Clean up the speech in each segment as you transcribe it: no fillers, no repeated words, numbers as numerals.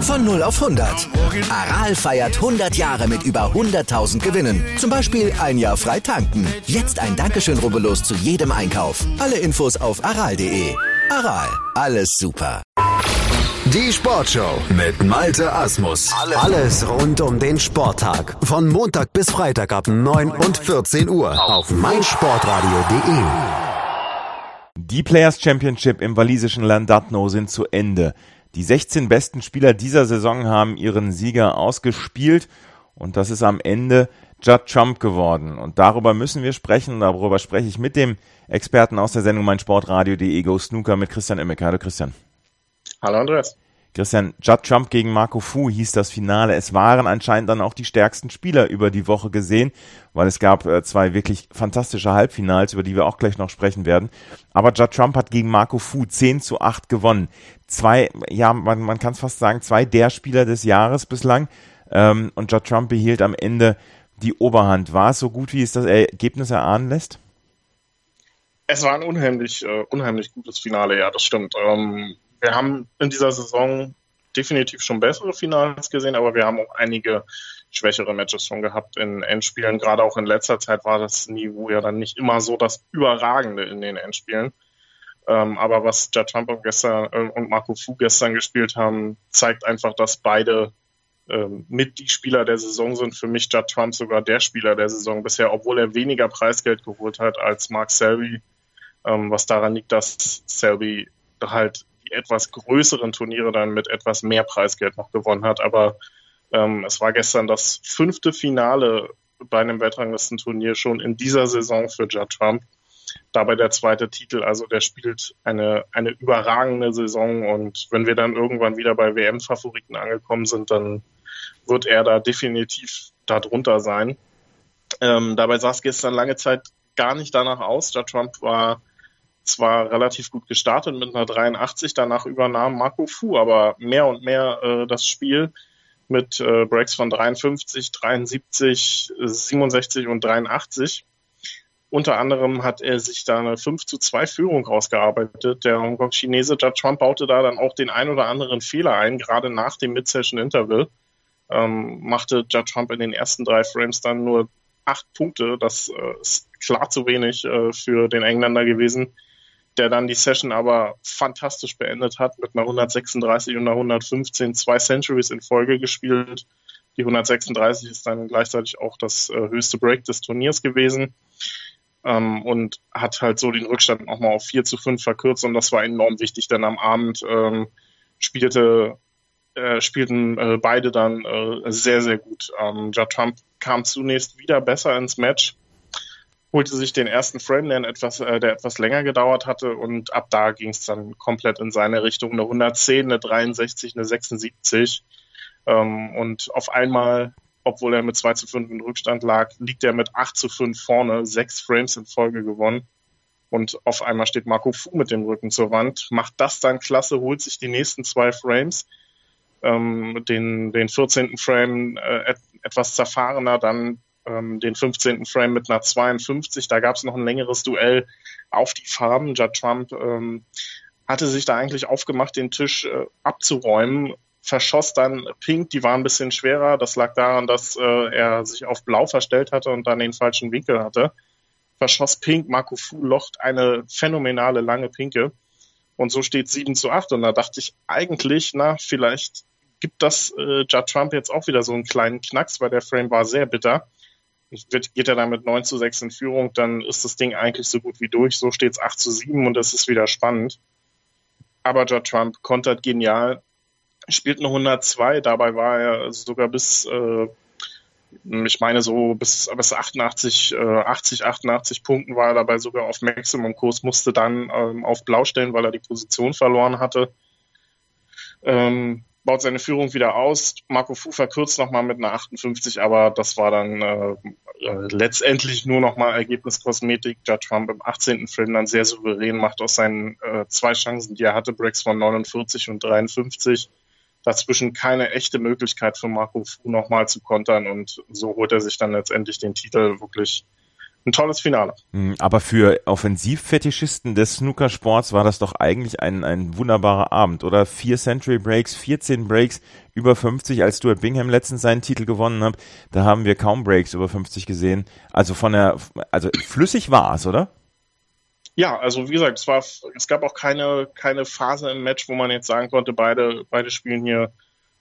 Von 0 auf 100. Aral feiert 100 Jahre mit über 100.000 Gewinnen. Zum Beispiel ein Jahr frei tanken. Jetzt ein Dankeschön, rubbellos zu jedem Einkauf. Alle Infos auf aral.de. Aral, alles super. Die Sportshow mit Malte Asmus. Alles rund um den Sporttag. Von Montag bis Freitag ab 9 und 14 Uhr auf meinsportradio.de. Die Players Championship im walisischen Llandudno sind zu Ende. Die 16 besten Spieler dieser Saison haben ihren Sieger ausgespielt und das ist am Ende Judd Trump geworden. Und darüber müssen wir sprechen und darüber spreche ich mit dem Experten aus der Sendung meinsportradio.de Go Snooker mit Christian Immeke. Hallo Christian. Hallo Andreas. Christian, Judd Trump gegen Marco Fu hieß das Finale. Es waren anscheinend dann auch die stärksten Spieler über die Woche gesehen, weil es gab zwei wirklich fantastische Halbfinals, über die wir auch gleich noch sprechen werden. Aber Judd Trump hat gegen Marco Fu 10-8 gewonnen. Man kann es fast sagen, zwei der Spieler des Jahres bislang. Und Judd Trump behielt am Ende die Oberhand. War es so gut, wie es das Ergebnis erahnen lässt? Es war ein unheimlich gutes Finale, ja, das stimmt. Wir haben in dieser Saison definitiv schon bessere Finals gesehen, aber wir haben auch einige schwächere Matches schon gehabt in Endspielen. Gerade auch in letzter Zeit war das Niveau ja dann nicht immer so das Überragende in den Endspielen. Aber was Judd Trump und Marco Fu gestern gespielt haben, zeigt einfach, dass beide mit die Spieler der Saison sind. Für mich Judd Trump sogar der Spieler der Saison bisher, obwohl er weniger Preisgeld geholt hat als Mark Selby, was daran liegt, dass Selby halt die etwas größeren Turniere dann mit etwas mehr Preisgeld noch gewonnen hat. Aber es war gestern das 5. Finale bei einem Weltranglistenturnier schon in dieser Saison für Judd Trump. Dabei der 2. Titel, also der spielt eine überragende Saison und wenn wir dann irgendwann wieder bei WM-Favoriten angekommen sind, dann wird er da definitiv darunter sein. Dabei sah es gestern lange Zeit gar nicht danach aus. Judd Trump war zwar relativ gut gestartet mit einer 83, danach übernahm Marco Fu aber mehr und mehr das Spiel mit Breaks von 53, 73, 67 und 83. Unter anderem hat er sich da eine 5-2 Führung rausgearbeitet. Der Hongkong-Chinese Judd Trump baute da dann auch den ein oder anderen Fehler ein, gerade nach dem Mid-Session-Interval. Machte Judd Trump in den ersten 3 Frames dann nur 8 Punkte. Das ist klar zu wenig für den Engländer gewesen, der dann die Session aber fantastisch beendet hat, mit einer 136 und einer 115, 2 Centuries in Folge gespielt. Die 136 ist dann gleichzeitig auch das höchste Break des Turniers gewesen. Und hat halt so den Rückstand nochmal auf 4-5 verkürzt und das war enorm wichtig, denn am Abend spielten beide dann sehr, sehr gut. Judd Trump kam zunächst wieder besser ins Match, holte sich den ersten Frame, der etwas länger gedauert hatte und ab da ging es dann komplett in seine Richtung. Eine 110, eine 63, eine 76 und auf einmal, obwohl er mit 2-5 in Rückstand lag, liegt er mit 8-5 vorne, 6 Frames in Folge gewonnen. Und auf einmal steht Marco Fu mit dem Rücken zur Wand, macht das dann klasse, holt sich die nächsten 2 Frames, den 14. Frame etwas zerfahrener, dann den 15. Frame mit einer 52. Da gab es noch ein längeres Duell auf die Farben. Judd Trump hatte sich da eigentlich aufgemacht, den Tisch abzuräumen, verschoss dann Pink, die war ein bisschen schwerer. Das lag daran, dass er sich auf Blau verstellt hatte und dann den falschen Winkel hatte. Verschoss Pink, Marco Fu locht eine phänomenale lange Pinke. Und so steht 7-8. Und da dachte ich eigentlich, vielleicht gibt das Judd Trump jetzt auch wieder so einen kleinen Knacks, weil der Frame war sehr bitter. Geht er dann mit 9-6 in Führung, dann ist das Ding eigentlich so gut wie durch. So steht es 8-7 und es ist wieder spannend. Aber Judd Trump kontert genial. Spielt eine 102, dabei war er sogar bis 88 Punkten war er dabei sogar auf Maximum-Kurs, musste dann auf Blau stellen, weil er die Position verloren hatte. Baut seine Führung wieder aus. Marco Fu verkürzt nochmal mit einer 58, aber das war dann letztendlich nur nochmal Ergebniskosmetik. Judd Trump im 18. Frame dann sehr souverän, macht aus seinen 2 Chancen, die er hatte, Breaks von 49 und 53. Dazwischen keine echte Möglichkeit für Marco Fu nochmal zu kontern und so holt er sich dann letztendlich den Titel wirklich ein tolles Finale. Aber für Offensivfetischisten des Snookersports war das doch eigentlich ein wunderbarer Abend, oder? 4 Century Breaks, 14 Breaks über 50, als Stuart Bingham letztens seinen Titel gewonnen hat, da haben wir kaum Breaks über 50 gesehen. Also flüssig war es, oder? Ja, also wie gesagt, es gab auch keine Phase im Match, wo man jetzt sagen konnte, beide spielen hier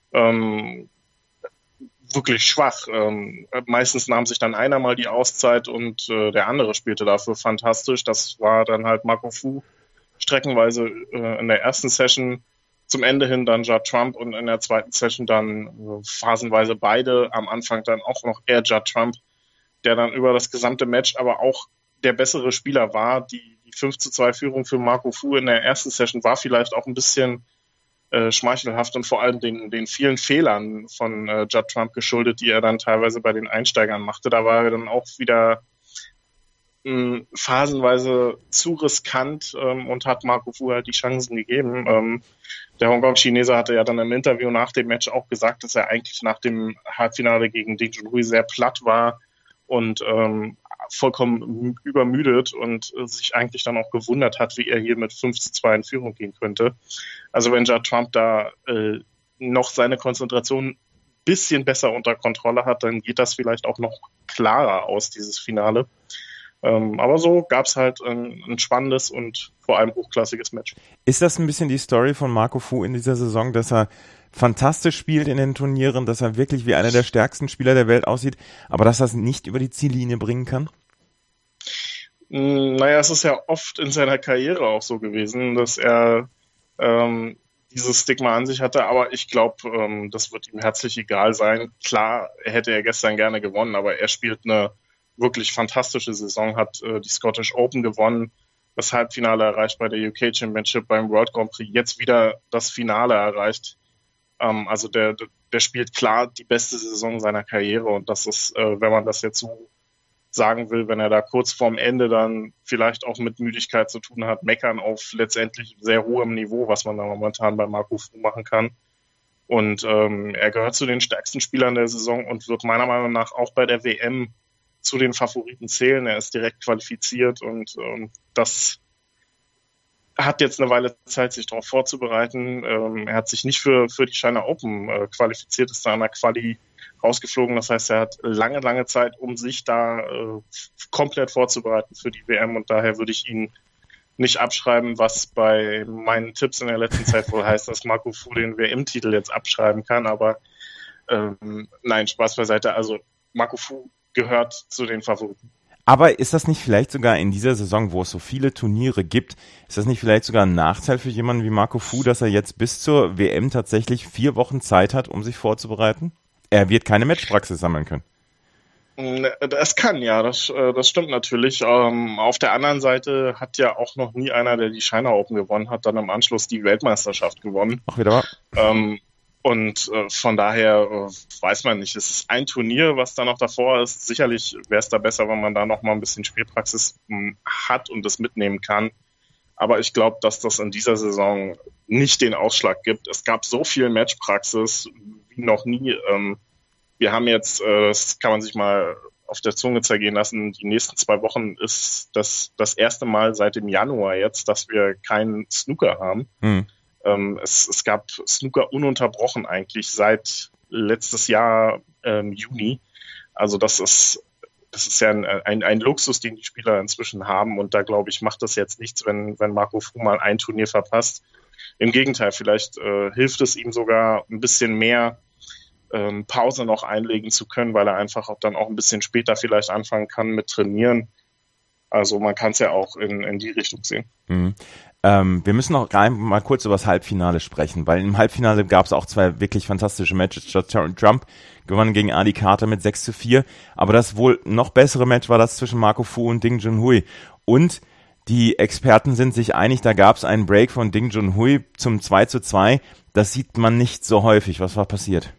wirklich schwach. Meistens nahm sich dann einer mal die Auszeit und der andere spielte dafür fantastisch. Das war dann halt Marco Fu streckenweise in der ersten Session, zum Ende hin dann Judd Trump und in der zweiten Session dann phasenweise beide, am Anfang dann auch noch eher Judd Trump, der dann über das gesamte Match aber auch der bessere Spieler war. Die 5:2 Führung für Marco Fu in der ersten Session war vielleicht auch ein bisschen schmeichelhaft und vor allem den vielen Fehlern von Judd Trump geschuldet, die er dann teilweise bei den Einsteigern machte. Da war er dann auch wieder phasenweise zu riskant und hat Marco Fu halt die Chancen gegeben. Der Hongkong-Chinese hatte ja dann im Interview nach dem Match auch gesagt, dass er eigentlich nach dem Halbfinale gegen Ding Junhui sehr platt war und vollkommen übermüdet und sich eigentlich dann auch gewundert hat, wie er hier mit 5:2 in Führung gehen könnte. Also wenn Judd Trump da noch seine Konzentration ein bisschen besser unter Kontrolle hat, dann geht das vielleicht auch noch klarer aus, dieses Finale. Aber so gab es halt ein spannendes und vor allem hochklassiges Match. Ist das ein bisschen die Story von Marco Fu in dieser Saison, dass er fantastisch spielt in den Turnieren, dass er wirklich wie einer der stärksten Spieler der Welt aussieht, aber dass er es nicht über die Ziellinie bringen kann? Naja, es ist ja oft in seiner Karriere auch so gewesen, dass er dieses Stigma an sich hatte, aber ich glaube, das wird ihm herzlich egal sein. Klar, hätte er gestern gerne gewonnen, aber er spielt eine wirklich fantastische Saison, hat die Scottish Open gewonnen, das Halbfinale erreicht bei der UK Championship, beim World Grand Prix, jetzt wieder das Finale erreicht. Also der spielt klar die beste Saison seiner Karriere und das ist, wenn man das jetzt so sagen will, wenn er da kurz vorm Ende dann vielleicht auch mit Müdigkeit zu tun hat, meckern auf letztendlich sehr hohem Niveau, was man da momentan bei Marco Fu machen kann. Und er gehört zu den stärksten Spielern der Saison und wird meiner Meinung nach auch bei der WM zu den Favoriten zählen. Er ist direkt qualifiziert und das hat jetzt eine Weile Zeit, sich darauf vorzubereiten. Er hat sich nicht für die China Open qualifiziert, ist da an der Quali rausgeflogen. Das heißt, er hat lange Zeit, um sich da komplett vorzubereiten für die WM und daher würde ich ihn nicht abschreiben, was bei meinen Tipps in der letzten Zeit wohl heißt, dass Marco Fu den WM-Titel jetzt abschreiben kann, aber nein, Spaß beiseite. Also Marco Fu gehört zu den Favoriten. Aber ist das nicht vielleicht sogar in dieser Saison, wo es so viele Turniere gibt, ist das nicht vielleicht sogar ein Nachteil für jemanden wie Marco Fu, dass er jetzt bis zur WM tatsächlich 4 Wochen Zeit hat, um sich vorzubereiten? Er wird keine Matchpraxis sammeln können. Das kann ja, das stimmt natürlich. Auf der anderen Seite hat ja auch noch nie einer, der die China Open gewonnen hat, dann im Anschluss die Weltmeisterschaft gewonnen. Ach, wieder wahr. Und von daher weiß man nicht. Es ist ein Turnier, was da noch davor ist. Sicherlich wäre es da besser, wenn man da noch mal ein bisschen Spielpraxis hat und das mitnehmen kann. Aber ich glaube, dass das in dieser Saison nicht den Ausschlag gibt. Es gab so viel Matchpraxis wie noch nie. Wir haben jetzt, das kann man sich mal auf der Zunge zergehen lassen, die nächsten 2 Wochen ist das erste Mal seit dem Januar jetzt, dass wir keinen Snooker haben. Es gab Snooker ununterbrochen eigentlich seit letztes Jahr Juni. Also das ist ja ein Luxus, den die Spieler inzwischen haben. Und da, glaube ich, macht das jetzt nichts, wenn Marco Fu mal ein Turnier verpasst. Im Gegenteil, vielleicht hilft es ihm sogar ein bisschen mehr, Pause noch einlegen zu können, weil er einfach dann auch ein bisschen später vielleicht anfangen kann mit Trainieren. Also man kann es ja auch in die Richtung sehen. Wir müssen noch mal kurz über das Halbfinale sprechen, weil im Halbfinale gab es auch 2 wirklich fantastische Matches. Trump gewann gegen Ali Carter mit 6:4, aber das wohl noch bessere Match war das zwischen Marco Fu und Ding Junhui. Und die Experten sind sich einig, da gab es einen Break von Ding Junhui zum 2:2. Das sieht man nicht so häufig. Was war passiert?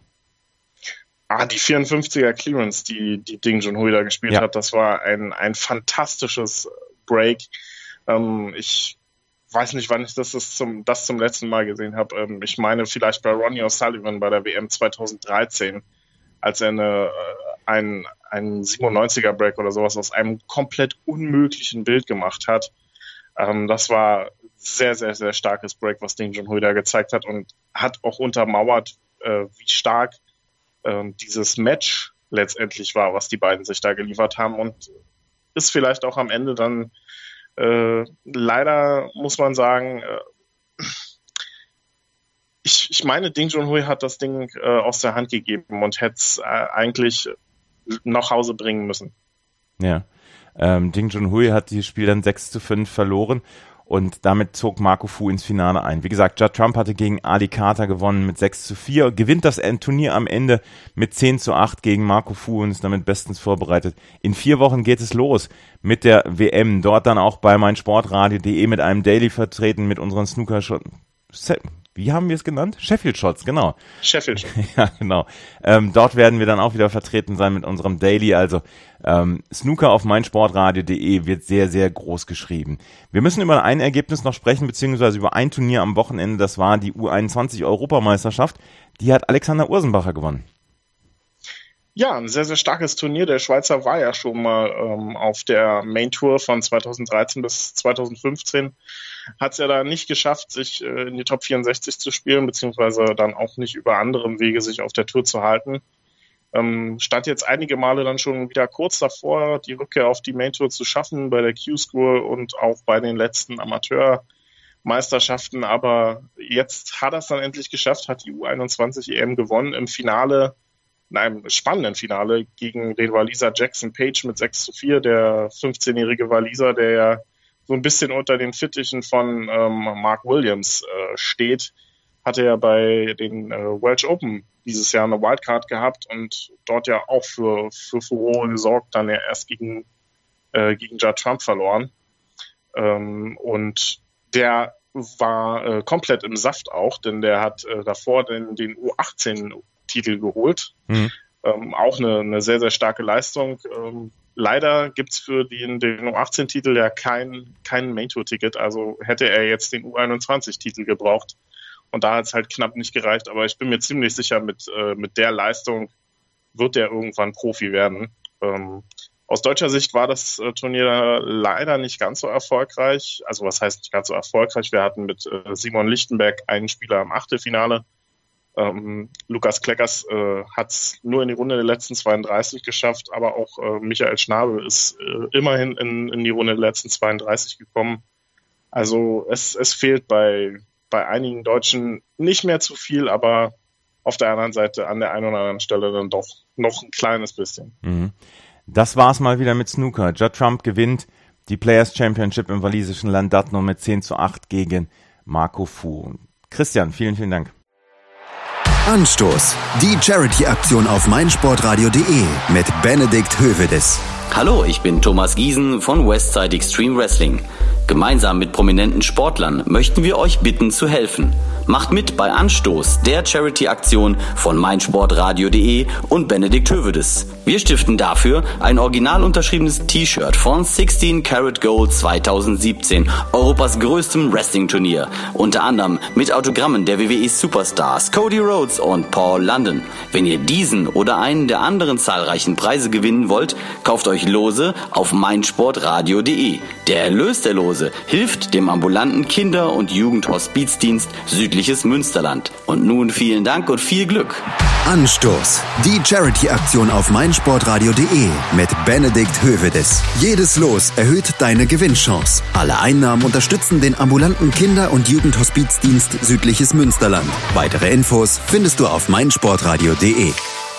Die 54er Clearance, die Ding Junhui da gespielt hat, das war ein fantastisches Break. Ich weiß nicht, wann ich das zum letzten Mal gesehen habe. Ich meine vielleicht bei Ronnie O'Sullivan bei der WM 2013, als er einen 97er Break oder sowas aus einem komplett unmöglichen Bild gemacht hat. Das war sehr, sehr, sehr starkes Break, was Ding Junhui da gezeigt hat und hat auch untermauert, wie stark dieses Match letztendlich war, was die beiden sich da geliefert haben, und ist vielleicht auch am Ende dann leider, muss man sagen, ich meine, Ding Junhui hat das Ding aus der Hand gegeben und hätte es eigentlich nach Hause bringen müssen. Ja, Ding Junhui hat dieses Spiel dann 6-5 verloren. Und damit zog Marco Fu ins Finale ein. Wie gesagt, Judd Trump hatte gegen Ali Carter gewonnen mit 6-4, gewinnt das Turnier am Ende mit 10-8 gegen Marco Fu und ist damit bestens vorbereitet. In 4 Wochen geht es los mit der WM. Dort dann auch bei meinsportradio.de mit einem Daily vertreten mit unseren Snooker-Shots. Wie haben wir es genannt? Sheffield Shots, genau. Sheffield Shots. Ja, genau. Dort werden wir dann auch wieder vertreten sein mit unserem Daily. Also Snooker auf meinsportradio.de wird sehr, sehr groß geschrieben. Wir müssen über ein Ergebnis noch sprechen, beziehungsweise über ein Turnier am Wochenende. Das war die U21-Europameisterschaft. Die hat Alexander Ursenbacher gewonnen. Ja, ein sehr, sehr starkes Turnier. Der Schweizer war ja schon mal auf der Main Tour von 2013 bis 2015. Hat es ja da nicht geschafft, sich in die Top 64 zu spielen, beziehungsweise dann auch nicht über anderen Wege sich auf der Tour zu halten. Stand jetzt einige Male dann schon wieder kurz davor, die Rückkehr auf die Main Tour zu schaffen, bei der Q-School und auch bei den letzten Amateurmeisterschaften. Aber jetzt hat er es dann endlich geschafft, hat die U21 EM gewonnen im Finale, in einem spannenden Finale gegen den Waliser Jackson Page mit 6-4, der 15-jährige Waliser, der ja so ein bisschen unter den Fittichen von Mark Williams steht, hatte ja bei den Welsh Open dieses Jahr eine Wildcard gehabt und dort ja auch für Furore gesorgt, dann ja erst gegen Judd Trump verloren. Und der war komplett im Saft auch, denn der hat davor den U18-Titel geholt. Mhm. Auch eine sehr, sehr starke Leistung. Leider gibt es für den U18-Titel ja kein Main-Tour-Ticket, also hätte er jetzt den U21-Titel gebraucht. Und da hat es halt knapp nicht gereicht, aber ich bin mir ziemlich sicher, mit der Leistung wird er irgendwann Profi werden. Aus deutscher Sicht war das Turnier leider nicht ganz so erfolgreich. Also was heißt nicht ganz so erfolgreich? Wir hatten mit Simon Lichtenberg einen Spieler im Achtelfinale. Lukas Kleckers hat es nur in die Runde der letzten 32 geschafft, aber auch Michael Schnabel ist immerhin in die Runde der letzten 32 gekommen. Also es fehlt bei einigen Deutschen nicht mehr zu viel, aber auf der anderen Seite an der einen oder anderen Stelle dann doch noch ein kleines bisschen. Mhm. Das war's mal wieder mit Snooker. Judd Trump gewinnt die Players Championship im walisischen Llandudno mit 10-8 gegen Marco Fu. Christian, vielen, vielen Dank. Anstoß. Die Charity-Aktion auf meinsportradio.de mit Benedikt Hövedes. Hallo, ich bin Thomas Giesen von Westside Extreme Wrestling. Gemeinsam mit prominenten Sportlern möchten wir euch bitten zu helfen. Macht mit bei Anstoß, der Charity-Aktion von meinsportradio.de und Benedikt Hövedes. Wir stiften dafür ein original unterschriebenes T-Shirt von 16 Karat Gold 2017, Europas größtem Wrestling-Turnier. Unter anderem mit Autogrammen der WWE Superstars Cody Rhodes und Paul London. Wenn ihr diesen oder einen der anderen zahlreichen Preise gewinnen wollt, kauft euch Lose auf meinsportradio.de. Der Erlös der Lose hilft dem ambulanten Kinder- und Jugendhospizdienst Südliches Münsterland. Und nun vielen Dank und viel Glück. Anstoß. Die Charity-Aktion auf meinsportradio.de mit Benedikt Hövedes. Jedes Los erhöht deine Gewinnchance. Alle Einnahmen unterstützen den ambulanten Kinder- und Jugendhospizdienst Südliches Münsterland. Weitere Infos findest du auf meinsportradio.de.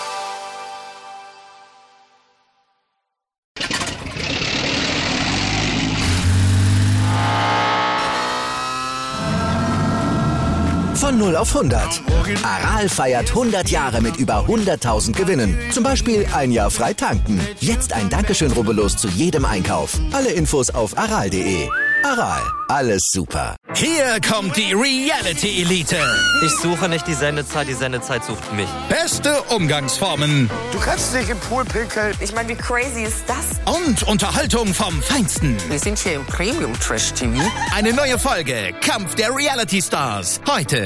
Von 0 auf 100. Aral feiert 100 Jahre mit über 100.000 Gewinnen. Zum Beispiel ein Jahr frei tanken. Jetzt ein Dankeschön, rubbellos zu jedem Einkauf. Alle Infos auf aral.de. Aral, alles super. Hier kommt die Reality-Elite. Ich suche nicht die Sendezeit sucht mich. Beste Umgangsformen. Du kannst nicht im Pool pinkeln. Ich meine, wie crazy ist das? Und Unterhaltung vom Feinsten. Wir sind hier im Premium-Trash-TV. Eine neue Folge Kampf der Reality-Stars. Heute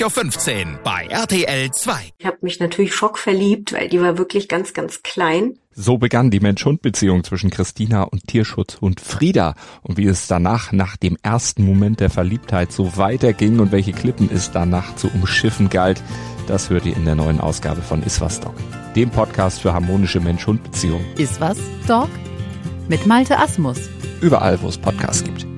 20.15 Uhr bei RTL 2. Ich habe mich natürlich schockverliebt, weil die war wirklich ganz, ganz klein. So begann die Mensch-Hund-Beziehung zwischen Christina und Tierschutzhund Frieda. Und wie es danach, nach dem ersten Moment der Verliebtheit, so weiterging und welche Klippen es danach zu umschiffen galt, das hört ihr in der neuen Ausgabe von Iswas Dog, dem Podcast für harmonische Mensch-Hund-Beziehungen. Iswas Dog? Mit Malte Asmus. Überall, wo es Podcasts gibt.